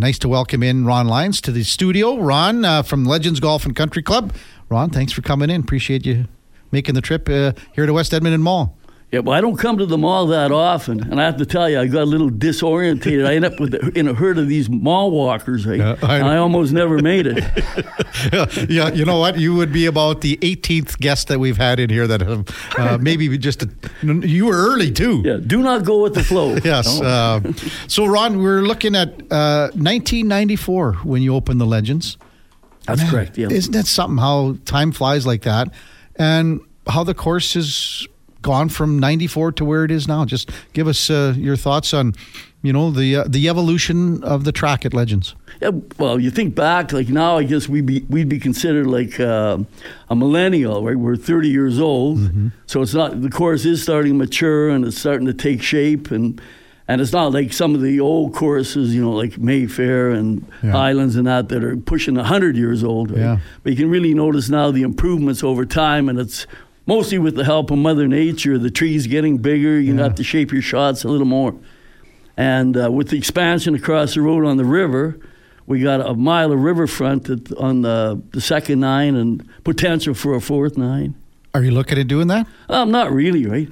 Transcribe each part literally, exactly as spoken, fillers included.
Nice to welcome in Ron Lyons to the studio. Ron uh, from Legends Golf and Country Club. Ron, thanks for coming in. Appreciate you making the trip uh, here to West Edmonton Mall. Yeah, well, I don't come to the mall that often, and I have to tell you, I got a little disorientated. I end up with in a herd of these mall walkers. Right? Yeah, I, I almost never made it. yeah, yeah, you know what? You would be about the eighteenth guest that we've had in here that have uh, maybe just a, you were early too. Yeah, do not go with the flow. yes. Uh, so, Ron, we're looking at uh, nineteen ninety-four when you opened the Legends. That's Man, correct. Yeah, isn't that something? How time flies like that, and how the course is gone from ninety-four to where it is now. Just give us uh, your thoughts on, you know, the uh, the evolution of the track at Legends. Yeah, well, you think back, like now, I guess we'd be we'd be considered like uh, a millennial, right? We're thirty years old, mm-hmm. so it's not the course is starting to mature and it's starting to take shape, and and it's not like some of the old courses, you know, like Mayfair and yeah. Highlands and that that are pushing a hundred years old, right? Yeah. But you can really notice now the improvements over time, and it's mostly with the help of Mother Nature. The trees getting bigger, you yeah. have to shape your shots a little more. And uh, with the expansion across the road on the river, we got a mile of riverfront at, on the, the second nine and potential for a fourth nine. Are you looking at doing that? Um, not really, right?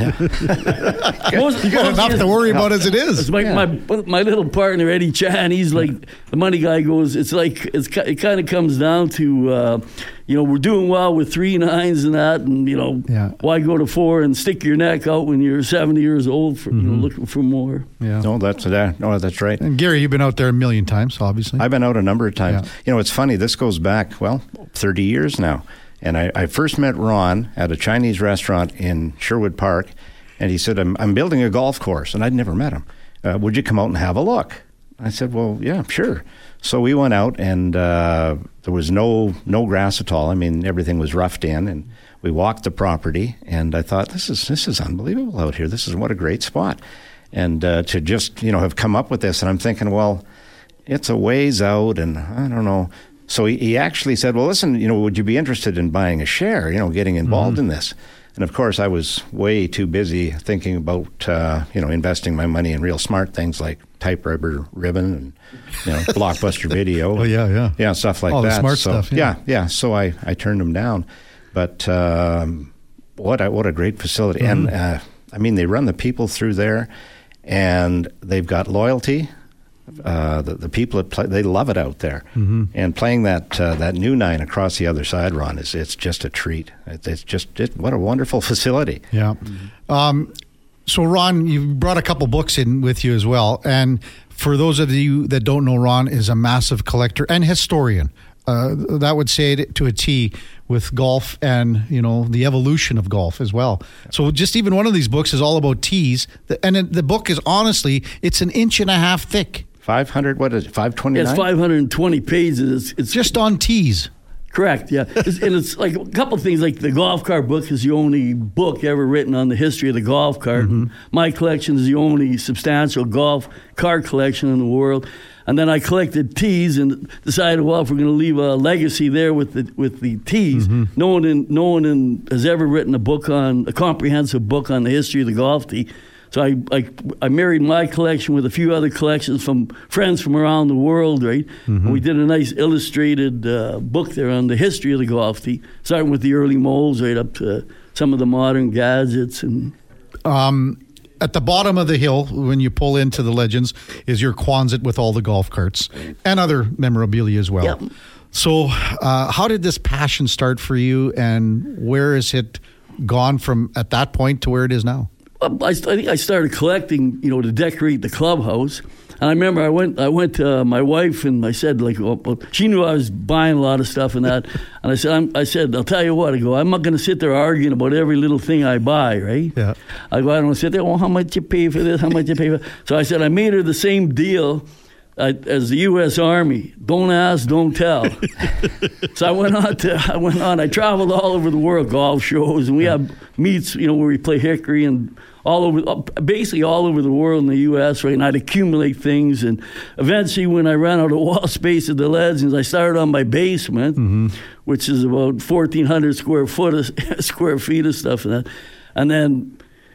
most, you got enough to worry about as it is. It's like yeah. my my little partner Eddie Chan. He's like the money guy. Goes. It's like it's it kind of comes down to uh, you know we're doing well with three nines and that, and you know yeah. why go to four and stick your neck out when you're seventy years old for mm-hmm. you know looking for more. Yeah. No, that's that. No, that's right. And Gary, you've been out there a million times, obviously. I've been out a number of times. Yeah. You know, it's funny. This goes back well thirty years now. And I, I first met Ron at a Chinese restaurant in Sherwood Park, and he said, I'm, I'm building a golf course, and I'd never met him. Uh, would you come out and have a look? I said, well, yeah, sure. So we went out, and uh, there was no no grass at all. I mean, everything was roughed in, and we walked the property, and I thought, this is this is unbelievable out here. This is what a great spot. And uh, to just, you know, have come up with this, and I'm thinking, well, it's a ways out, and I don't know. So he, he actually said, well, listen, you know, would you be interested in buying a share, you know, getting involved mm-hmm. in this? And, of course, I was way too busy thinking about, uh, you know, investing my money in real smart things like typewriter ribbon and, you know, Blockbuster Video. Oh, yeah, yeah. Yeah, stuff like All that. All the smart so, stuff, yeah. Yeah, yeah. So I, I turned them down. But um, what, a, what a great facility. Mm-hmm. And, uh, I mean, they run the people through there, and they've got loyalty. Uh, the, the people that play, they love it out there, mm-hmm. and playing that uh, that new nine across the other side, Ron, is it's just a treat. It's, it's just it, what a wonderful facility. Yeah. Mm-hmm. Um, so, Ron, you brought a couple books in with you as well, and for those of you that don't know, Ron is a massive collector and historian. Uh, that would say it to a T with golf and, you know, the evolution of golf as well. So just even one of these books is all about tees. And it, the book is honestly, it's an inch and a half thick. five hundred, what is it, five twenty-nine? It's five hundred twenty pages. It's, it's just on tees. Correct, yeah. It's, and it's like a couple of things, like the golf cart book is the only book ever written on the history of the golf cart. Mm-hmm. My collection is the only substantial golf cart collection in the world. And then I collected tees and decided, well, if we're going to leave a legacy there with the with the tees, mm-hmm. no one in, no one in, has ever written a book on a comprehensive book on the history of the golf tee. So I, I I married my collection with a few other collections from friends from around the world, right? Mm-hmm. And we did a nice illustrated uh, book there on the history of the golf tee, starting with the early molds right up to some of the modern gadgets and. Um. At the bottom of the hill, when you pull into the Legends, is your Quonset with all the golf carts and other memorabilia as well. Yep. So uh, how did this passion start for you, and where has it gone from at that point to where it is now? I, I think I started collecting, you know, to decorate the clubhouse. And I remember I went I went to uh, my wife and I said, like, well, well, she knew I was buying a lot of stuff and that. And I said, I'm, I said, I'll tell you what, I go, I'm not going to sit there arguing about every little thing I buy, right? Yeah. I go, I don't sit there, well, how much you pay for this, how much you pay for that? So I said, I made her the same deal uh, as the U S Army. Don't ask, don't tell. So I went on to, I went on, I traveled all over the world, golf shows, and we yeah. have meets, you know, where we play hickory and all over, basically all over the world in the U S, right? And I'd accumulate things. And eventually, when I ran out of wall space at the Legends, I started on my basement, mm-hmm. which is about fourteen hundred square foot, of, square feet of stuff and that. And then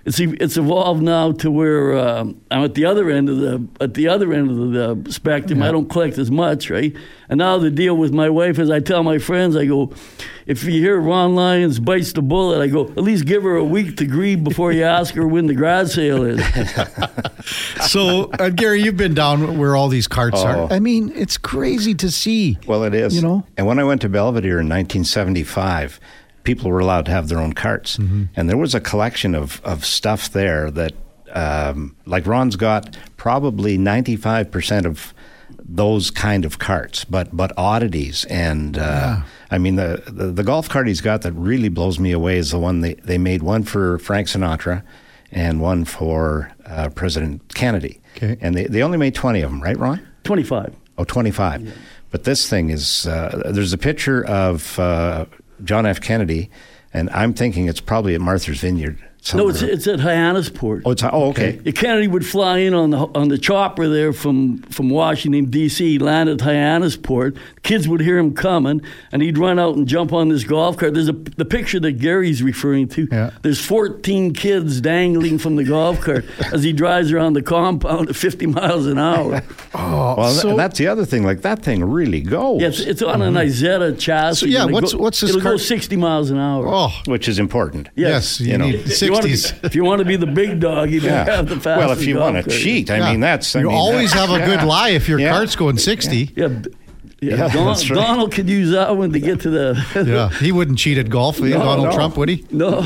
it's it's evolved now to where um, I'm at the other end of the at the other end of the, the spectrum. Yeah. I don't collect as much, right? And now the deal with my wife is I tell my friends, I go, if you hear Ron Lyons bites the bullet, I go, at least give her a week to grieve before you ask her when the garage sale is. So, uh, Gary, you've been down where all these carts oh. are. I mean, it's crazy to see. Well, it is. You know? And when I went to Belvedere in nineteen seventy-five, people were allowed to have their own carts. Mm-hmm. And there was a collection of, of stuff there that, um, like Ron's got probably ninety-five percent of those kind of carts, but but oddities. And uh, yeah. I mean, the, the, the golf cart he's got that really blows me away is the one they, they made one for Frank Sinatra and one for uh, President Kennedy. Okay. And they, they only made twenty of them, right, Ron? twenty-five. Oh, twenty-five. Yeah. But this thing is, uh, there's a picture of uh, John F. Kennedy, and I'm thinking it's probably at Martha's Vineyard. Somewhere. No, it's it's at Hyannisport. Oh, it's oh, okay. okay. Kennedy would fly in on the on the chopper there from, from Washington D C, land at Hyannisport. Kids would hear him coming, and he'd run out and jump on this golf cart. There's a the picture that Gary's referring to. Yeah. There's fourteen kids dangling from the golf cart as he drives around the compound at fifty miles an hour. Oh, well, so, and that's the other thing. Like that thing really goes. Yeah, it's, it's on mm-hmm. an Isetta chassis. So, yeah, what's go, what's this It'll cart? go sixty miles an hour. Oh, which is important. Yes, yes you, you need know. sixties. If you want to be the big dog, you yeah. have the fastest. Well, if you want to cheat, I yeah. mean that's. I you mean, always that's, have a yeah. good lie if your yeah. cart's going sixty. Yeah. yeah. Yeah, yeah Don, right. Donald could use that one to get to the. Yeah, he wouldn't cheat at golf, no, Donald no. Trump, would he? No.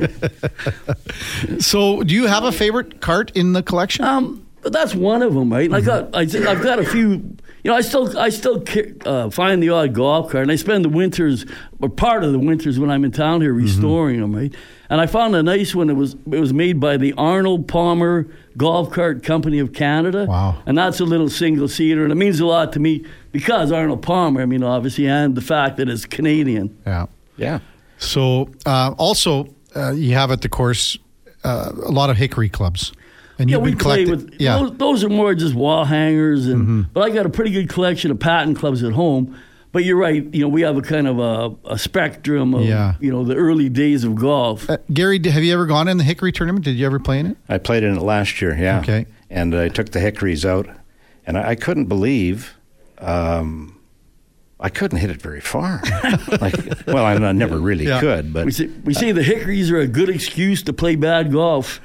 So, do you have a favorite cart in the collection? Um, but that's one of them, right? Mm-hmm. I got, I, I've got a few. You know, I still, I still uh, find the odd golf cart, and I spend the winters, or part of the winters when I'm in town here, restoring mm-hmm. them, right? And I found a nice one. It was, it was made by the Arnold Palmer Golf Cart Company of Canada. Wow! And that's a little single seater, and it means a lot to me because Arnold Palmer. I mean, obviously, and the fact that it's Canadian. Yeah, yeah. So, uh, also, uh, you have at the course uh, a lot of hickory clubs. And yeah, you've we been play collecting, with yeah. those, those are more just wall hangers, and mm-hmm. but I got a pretty good collection of patent clubs at home. But you're right, you know, we have a kind of a, a spectrum of yeah. you know the early days of golf. Uh, Gary, have you ever gone in the hickory tournament? Did you ever play in it? I played in it last year, yeah. Okay, and I took the hickories out, and I, I couldn't believe. Um, I couldn't hit it very far. like, well, I, I never really yeah. could, but we say, we say the hickories are a good excuse to play bad golf.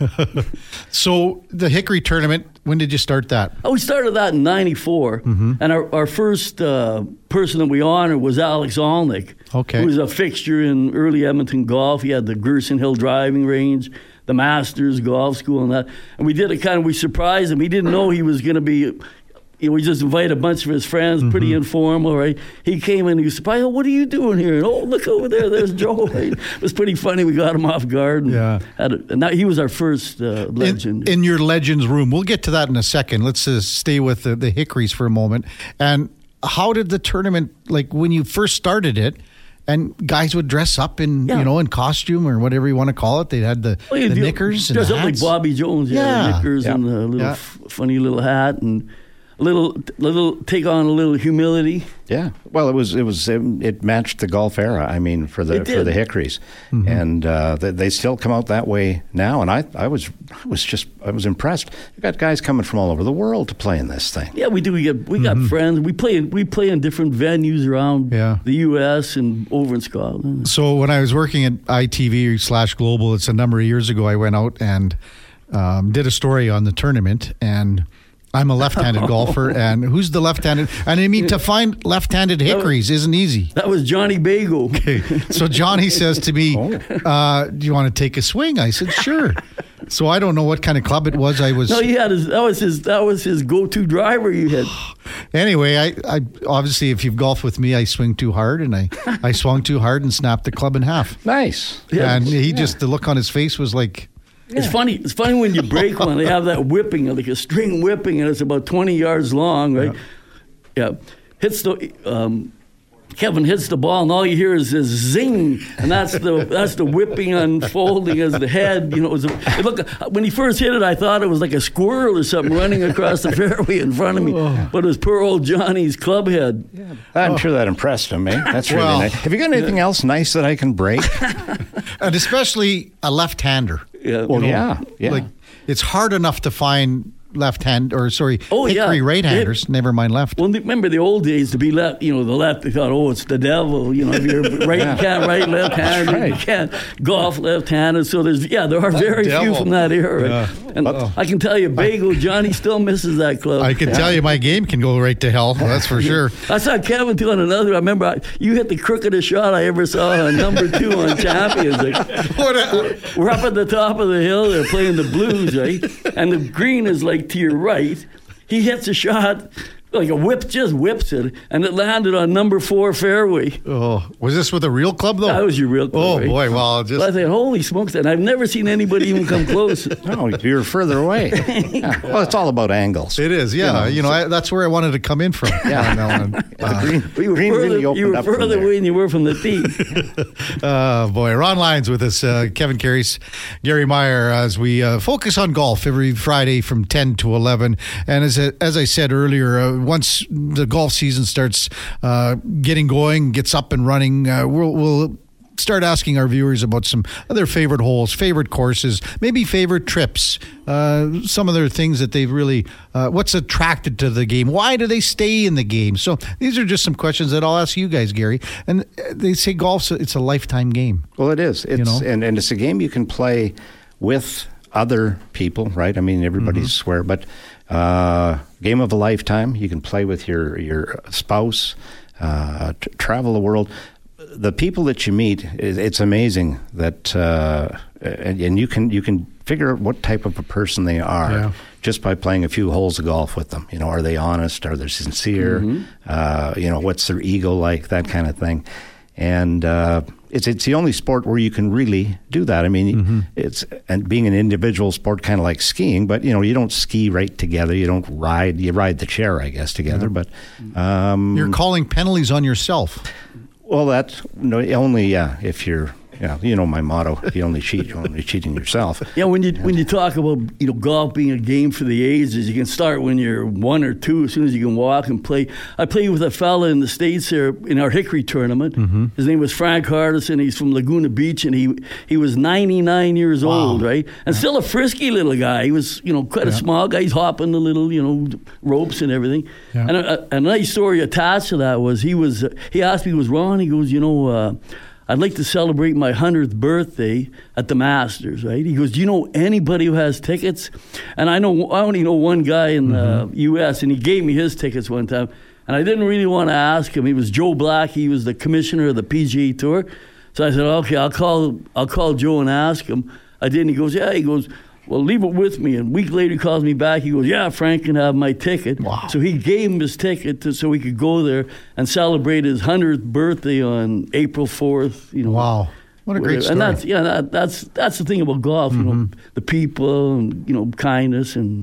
So the hickory tournament, when did you start that? Oh, we started that in ninety-four, mm-hmm. and our, our first uh, person that we honored was Alex Alnick, okay. who was a fixture in early Edmonton golf. He had the Gerson Hill driving range, the Masters Golf School, and that. And we did it kind of, we surprised him. We didn't know he was going to be. You know, we just invited a bunch of his friends, mm-hmm. pretty informal, right? He came in and he was surprised, oh, what are you doing here? And, oh, look over there, there's Joe. Right? It was pretty funny. We got him off guard. And yeah. Had a, and that, he was our first uh, legend. In, in your Legends room. We'll get to that in a second. Let's uh, stay with the, the hickories for a moment. And how did the tournament, like when you first started it, and guys would dress up in, yeah. you know, in costume or whatever you want to call it. They had the, well, the knickers and dress the up hats. like Bobby Jones. Yeah, yeah. The knickers yeah. and the little yeah. f- funny little hat and a little, little take on a little humility. Yeah, well, it was it was it, it matched the golf era. I mean, for the for the hickories, mm-hmm. and uh, they, they still come out that way now. And I, I was I was just I was impressed. You got guys coming from all over the world to play in this thing. Yeah, we do. We get we got mm-hmm. friends. We play we play in different venues around yeah. the U S and over in Scotland. So when I was working at I T V slash Global, it's a number of years ago. I went out and um, did a story on the tournament and. I'm a left-handed golfer, and who's the left-handed? And I mean, to find left-handed hickories isn't easy. That was Johnny Bago. Okay, so Johnny says to me, uh, "Do you want to take a swing?" I said, "Sure." So I don't know what kind of club it was. I was no, he had his. That was his. That was his go-to driver. You had. Anyway, I, I obviously, if you've golfed with me, I swing too hard, and I, I swung too hard and snapped the club in half. Nice. Yeah. And he yeah. just the look on his face was like. Yeah. It's funny. It's funny when you break one. They have that whipping, like a string whipping, and it's about twenty yards long, right? Yeah, yeah. Hits the um, Kevin hits the ball, and all you hear is this zing, and that's the that's the whipping unfolding as the head. You know, it was a, it looked, when he first hit it, I thought it was like a squirrel or something running across the fairway in front of me, oh. but it was poor old Johnny's club head. Yeah. I'm oh. sure that impressed him, eh? That's really well, nice. Have you got anything yeah. else nice that I can break? And especially a left-hander. Yeah. Well, You know, yeah, yeah. Like it's hard enough to find left hand or sorry, Oh, yeah. hickory right handers. It- Never mind left. Well, remember the old days to be left, you know, the left, they thought, oh, it's the devil. You know, if you're right, you can't right left-handed, right. you can't golf left-handed. So there's, yeah, there are very few devil. from that era. Yeah. And Uh-oh. I can tell you, Bagel, Johnny still misses that club. I can tell you, my game can go right to hell. That's for sure. I saw Kevin doing another. I remember I, you hit the crookedest shot I ever saw on number two on Champions. Like, What a- we're up at the top of the hill. They're playing the Blues, right? And the green is like to your right. He hits a shot like a whip, just whips it, and it landed on number four fairway. Oh, was this with a real club though? That was your real club, Oh right? boy, well, just I said, holy smokes, and I've never seen anybody even come close. No, you're further away. Yeah. Well, it's all about angles. it is. Yeah, you know, I, that's where I wanted to come in from. Yeah. on that one. Uh, Green, You were green further, really opened you were up from further there. away than you were from the tee. Uh, boy, Ron Lyons with us, uh, Kevin Carey's, Gary Meyer, as we uh, focus on golf every Friday from ten to eleven. And as I, as I said earlier, uh, once the golf season starts uh, getting going, gets up and running, uh, we'll, we'll start asking our viewers about some of their favorite holes, favorite courses, maybe favorite trips, uh, some of their things that they've really, uh, what's attracted to the game, why do they stay in the game? So these are just some questions that I'll ask you guys, Gary. And they say golf's a, it's a lifetime game. Well, it is. It's know? and, and it's a game you can play with other people, right? I mean, everybody's Mm-hmm. swear, but uh, game of a lifetime. You can play with your your spouse, uh, t- travel the world. The people that you meet, it, it's amazing that, uh, and, and you can you can figure out what type of a person they are. Yeah. Just by playing a few holes of golf with them. You know, are they honest? Are they sincere? Mm-hmm. Uh, you know, what's their ego like? That kind of thing. And uh, it's it's the only sport where you can really do that. I mean, Mm-hmm. it's and being an individual sport, kind of like skiing, but you know, you don't ski right together. You don't ride. You ride the chair, I guess, together. But um, You're calling penalties on yourself. well, that's no, only yeah. If you're yeah, you know my motto: if you only cheat, you're only cheating yourself. Yeah, when you when you talk about you know golf being a game for the ages, you can start when you're one or two. As soon as you can walk and play. I played with a fella in the States here in our Hickory tournament. Mm-hmm. His name was Frank Hardison. He's from Laguna Beach, and he he was ninety-nine years Wow. old, right? And still a frisky little guy. He was you know quite a Yeah. small guy. He's hopping the little you know ropes and everything. Yeah. And a, a nice story attached to that was he was he asked me, was Ron? He goes, you know. Uh, I'd like to celebrate my hundredth birthday at the Masters, right? He goes, do you know anybody who has tickets? And I know I only know one guy in the Mm-hmm. U S, and he gave me his tickets one time. And I didn't really want to ask him. He was Joe Black. He was the commissioner of the P G A Tour. So I said, okay, I'll call I'll call Joe and ask him. I did, and he goes, yeah. He goes, well, leave it with me. And a week later, he calls me back. He goes, yeah, Frank can have my ticket. Wow. So he gave him his ticket to, so he could go there and celebrate his hundredth birthday on April fourth. You know, Wow. What a great story. And that's yeah, that, that's that's the thing about golf. You know, the people and you know kindness and.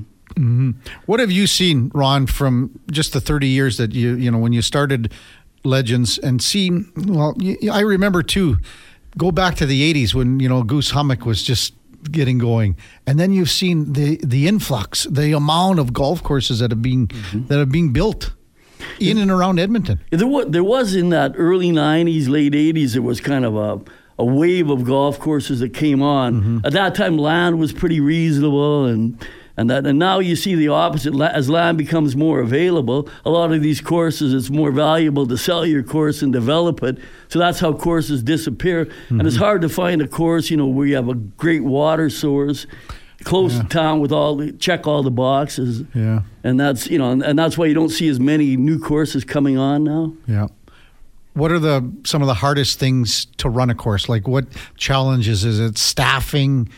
What have you seen, Ron, from just the thirty years that you, you know, when you started Legends and seen, well, you, I remember too, go back to the eighties when, you know, Goose Hummock was just getting going. And then you've seen the, the influx, the amount of golf courses that have been, that have been built in and around Edmonton. There was, there was in that early nineties, late eighties, there was kind of a, a wave of golf courses that came on. Mm-hmm. At that time, land was pretty reasonable, and and that and now you see the opposite. La- As land becomes more available, a lot of these courses, it's more valuable to sell your course and develop it. So that's how courses disappear. Mm-hmm. And it's hard to find a course, you know, where you have a great water source, close Yeah. to town with all the, check all the boxes. Yeah. And that's you know, and, and that's why you don't see as many new courses coming on now. Yeah. What are the some of the hardest things to run a course? Like what challenges is it? Staffing,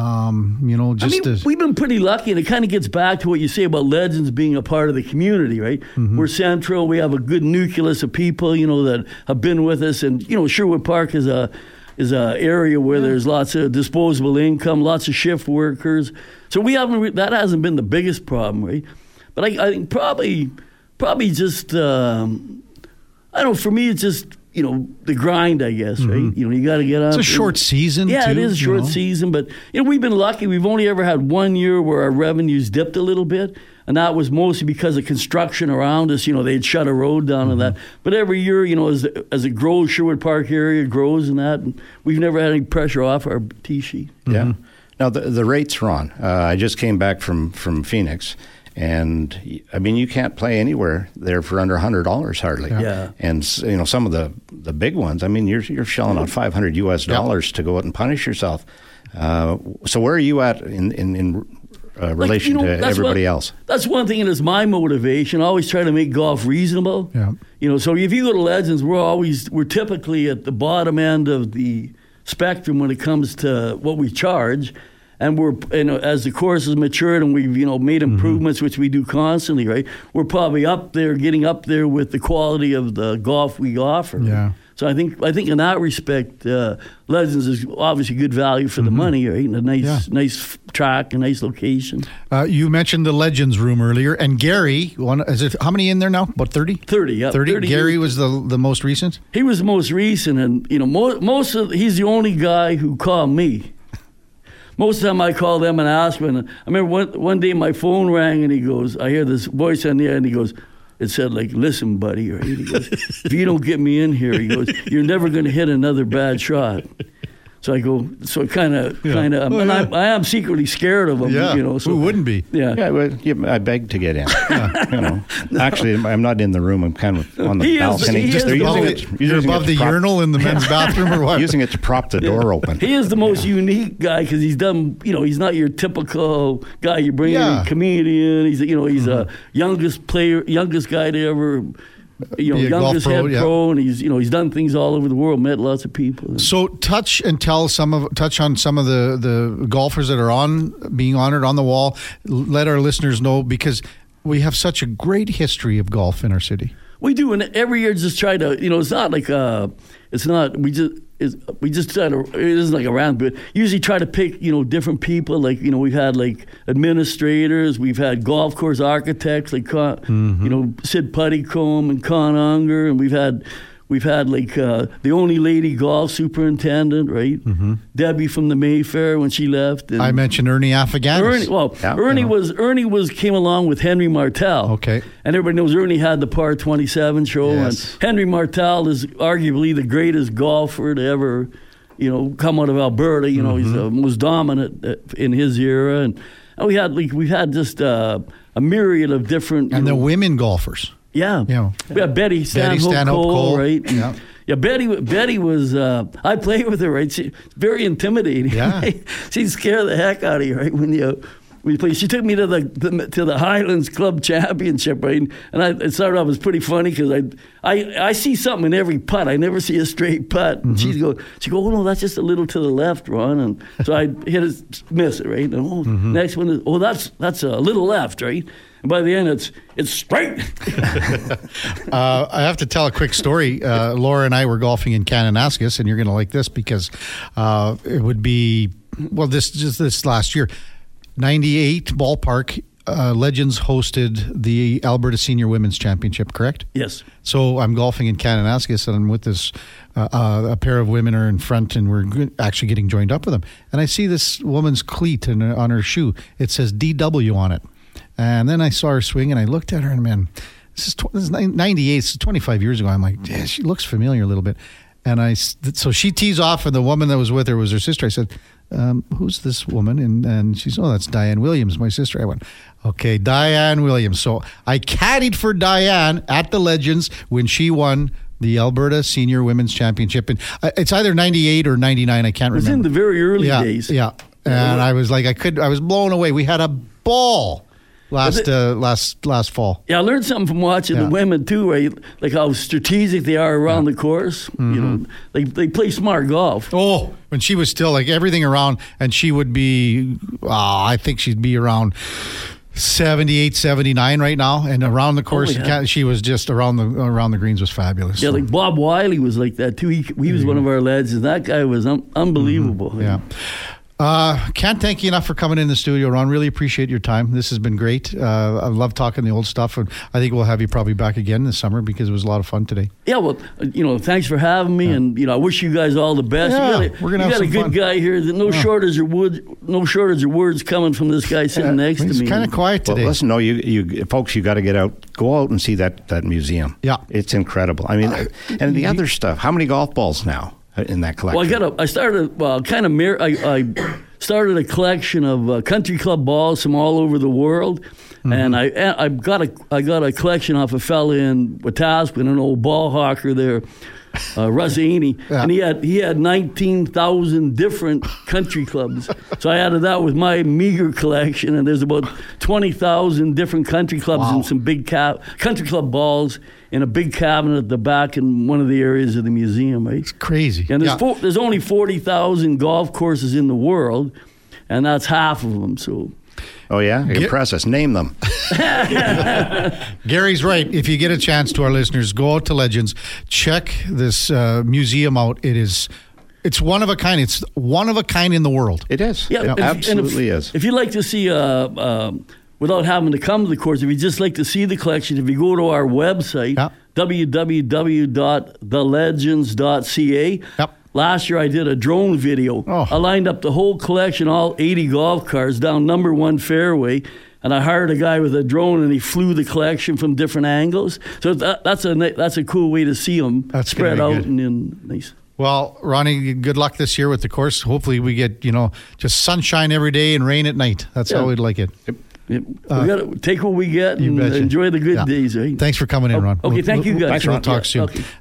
um, you know, just I mean, as, we've been pretty lucky, and it kind of gets back to what you say about Legends being a part of the community, right? Mm-hmm. We're central. We have a good nucleus of people, you know, that have been with us, and you know, Sherwood Park is a is a area where there's lots of disposable income, lots of shift workers. So we haven't re- that hasn't been the biggest problem, right? But I, I think probably probably just um, I don't know. For me, it's just you know the grind, I guess, right? You know, you got to get up. it's a short season. Yeah, too, it is a you short know? season, but you know we've been lucky. We've only ever had one year where our revenues dipped a little bit, and that was mostly because of construction around us. You know, they'd shut a road down and that. But every year, you know, as as it grows, Sherwood Park area grows and that, and we've never had any pressure off our tee sheet. Yeah. Now, the, the rates, Ron, uh, I just came back from, from Phoenix, and, I mean, you can't play anywhere there for under one hundred dollars hardly. Yeah. yeah. And, you know, some of the, the big ones, I mean, you're you're shelling out five hundred U S dollars yeah. to go out and punish yourself. Uh, so where are you at in, in, in uh, relation like, you know, to everybody what, else? That's one thing, and it's my motivation. I always try to make golf reasonable. Yeah. You know, so if you go to Legends, we're always, we're typically at the bottom end of the spectrum when it comes to what we charge. And we're, you know, as the course has matured and we've, you know, made improvements, mm-hmm. which we do constantly, right? We're probably up there, getting up there with the quality of the golf we offer. Yeah. So I think, I think in that respect, uh, Legends is obviously good value for mm-hmm. the money, right? And a nice, yeah. nice track, a nice location. Uh, you mentioned the Legends room earlier, and Gary, one, is it how many in there now? About thirty? Thirty, yeah. Thirty. thirty Gary years. was the the most recent. He was the most recent, and you know, mo- most of he's the only guy who called me. Most of the time I call them and ask them. And I remember one, one day my phone rang and he goes, I hear this voice on the end and he goes, it said like, listen, buddy, right? He goes, if you don't get me in here, he goes, you're never going to hit another bad shot. So I go, so kind of, yeah. kind of, oh, and yeah. I, I am secretly scared of him, yeah. you know. So, who wouldn't be? Yeah. Yeah, well, yeah, I beg to get in. Yeah. You know, actually, I'm not in the room. I'm kind of on the he balcony. Is, Just they're using above, it, it, using above it the prop, urinal in the men's bathroom or what? Using it to prop the door open. He is the most yeah. unique guy because he's done, you know, he's not your typical guy you bring yeah. in, comedian. He's, you know, he's mm-hmm. a youngest player, youngest guy to ever, you know, youngest pro, head yeah. pro, and he's, you know, he's done things all over the world, met lots of people. So touch and tell some of touch on some of the, the golfers that are on being honored on the wall. Let our listeners know, because we have such a great history of golf in our city. We do, and every year just try to, you know, it's not like uh it's not we just. Is we just try to, it isn't like a round, but usually try to pick, you know, different people. Like, you know, we've had like administrators, we've had golf course architects like, Con, mm-hmm. you know, Sid Puttycombe and Con Unger, and we've had, we've had like uh, the only lady golf superintendent, right? Mm-hmm. Debbie from the Mayfair when she left. And I mentioned Ernie Afghani's. Ernie, well, yeah, Ernie yeah. was Ernie was came along with Henry Martell. Okay, and everybody knows Ernie had the Par twenty-seven show, yes. and Henry Martell is arguably the greatest golfer to ever, you know, come out of Alberta. You know, mm-hmm. he's the most dominant in his era, and, and we had like we had just uh, a myriad of different and the know, women golfers. Yeah, yeah. We had Betty Stanhope, Betty Stanhope Cole, Cole, right? Yeah. Yeah, Betty. Betty was. Uh, I played with her, right? She's very intimidating. Yeah, she'd scare the heck out of you, right? When you when you play. She took me to the, the to the Highlands Club Championship, right? And I it started off it was pretty funny because I I I see something in every putt. I never see a straight putt. And mm-hmm. she'd go, she go, oh no, that's just a little to the left, Ron. And so I hit it, miss it, right? And oh, mm-hmm. next one is oh that's that's a little left, right? And by the end, it's it's straight. uh, I have to tell a quick story. Uh, Laura and I were golfing in Kananaskis, and you're going to like this because uh, it would be, well, this just this last year, ninety-eight ballpark, uh, Legends hosted the Alberta Senior Women's Championship, correct? Yes. So I'm golfing in Kananaskis, and I'm with this, uh, uh, a pair of women are in front, and we're good, actually getting joined up with them. And I see this woman's cleat in, on her shoe. It says D W on it. And then I saw her swing, and I looked at her, and man, this is, tw- this is ninety-eight, this is twenty-five years ago. I'm like, yeah, she looks familiar a little bit. And I, so she tees off, and the woman that was with her was her sister. I said, um, who's this woman? And, and she said, oh, that's Diane Williams, my sister. I went, okay, Diane Williams. So I caddied for Diane at the Legends when she won the Alberta Senior Women's Championship. And it's either ninety-eight or ninety-nine. I can't remember. It was remember. in the very early yeah, days. Yeah. And I was like, I could, I was blown away. We had a ball. Last uh, last last fall. Yeah, I learned something from watching yeah. the women too, right? Like how strategic they are around yeah. the course. Mm-hmm. You know, they they play smart golf. Oh, when she was still like everything around, and she would be, oh, I think she'd be around seventy-eight, seventy-nine right now, and around the course, oh, yeah. she was just around the around the greens was fabulous. Yeah, so. like Bob Wiley was like that too. He he was mm-hmm. one of our lads, and that guy was un- unbelievable. Mm-hmm. Yeah. Uh, can't thank you enough for coming in the studio, Ron. Really appreciate your time. This has been great. Uh, I love talking the old stuff, and I think we'll have you probably back again this summer because it was a lot of fun today. Yeah, well, you know, thanks for having me, yeah. and you know, I wish you guys all the best. Yeah, you got a, we're gonna you have got some a good fun. guy here. No yeah. shortage of wood, no shortage of words coming from this guy sitting yeah, next to me. He's kind of quiet today. Well, listen, no, you, you folks, you got to get out, go out and see that that museum. Yeah, it's incredible. I mean, uh, and the other stuff. How many golf balls now in that collection? Well, I got a. I started. Well, kind of. Mir- I, I started a collection of uh, country club balls from all over the world. Mm-hmm. And I I got a I got a collection off a fella in Wetaskiwin, an old ball hawker there, uh, Russ Aney, yeah. and he had he had nineteen thousand different country clubs. So I added that with my meager collection, and there's about twenty thousand different country clubs wow. and some big ca- country club balls in a big cabinet at the back in one of the areas of the museum. Right? It's crazy. And there's yeah. four, there's only forty thousand golf courses in the world, and that's half of them. So. Oh, yeah? You can press us. Name them. Gary's right. If you get a chance, to our listeners, go out to Legends. Check this uh, museum out. It is, it's one of a kind. It's one of a kind in the world. It is. Yeah, It if- absolutely and if, is. If you'd like to see, uh, uh, without having to come to the course, if you'd just like to see the collection, if you go to our website, Yeah. w w w dot the legends dot c a. Yep. Last year I did a drone video. Oh. I lined up the whole collection, all eighty golf carts down number one fairway, and I hired a guy with a drone, and he flew the collection from different angles. So that, that's a ni- that's a cool way to see them That's spread gonna be out good. and, and nice. Well, Ronnie, good luck this year with the course. Hopefully we get, you know, just sunshine every day and rain at night. That's Yeah. how we'd like it. Yeah, we got to take what we get You and betcha. enjoy the good Yeah. days. Right? Thanks for coming in, Ron. Okay, thank you guys. Thanks, Ron. We'll talk Yeah, soon. okay.